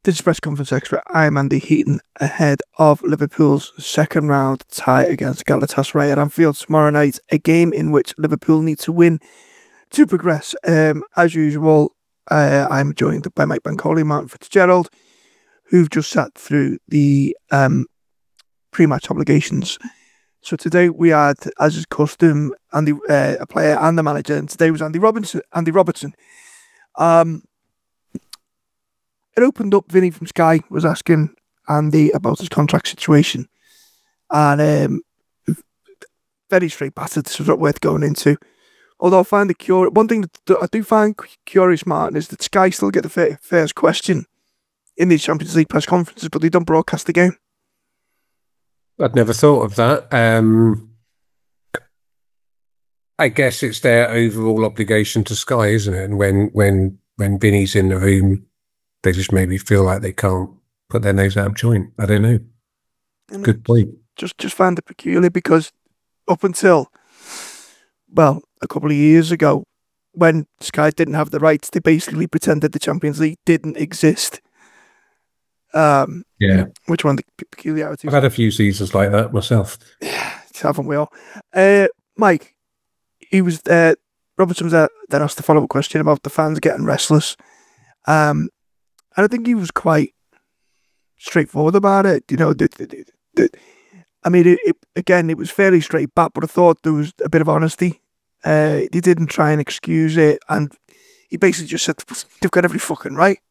This is Press Conference Extra. I'm Andy Heaton ahead of Liverpool's second round tie against Galatasaray at Anfield tomorrow night, a game in which Liverpool need to win to progress. As usual, I'm joined by Mike Bancoli and Martin Fitzgerald, who've just sat through the pre-match obligations. So today we had, as is custom, Andy, a player and the manager, and today was Andy Robertson. It opened up. Vinny from Sky was asking Andy about his contract situation, and very straight battered. This was not worth going into. Although I find it curious, one thing that I do find curious, Martin, is that Sky still get the first question in these Champions League press conferences, but they don't broadcast the game. I'd never thought of that. I guess it's their overall obligation to Sky, isn't it? And when Vinny's in the room, they just maybe feel like they can't put their nose out of joint. I don't know. Good point. Just find it peculiar because up until, well, a couple of years ago, when Sky didn't have the rights, they basically pretended the Champions League didn't exist. Yeah. Which one of the peculiarities? I've had a few seasons like that myself. Yeah, haven't we all? Mike, Robertson was then asked a follow-up question about the fans getting restless. And I think he was quite straightforward about it. You know, I mean, it was fairly straight back, but I thought there was a bit of honesty. He didn't try and excuse it, and he basically just said, they've got every fucking right.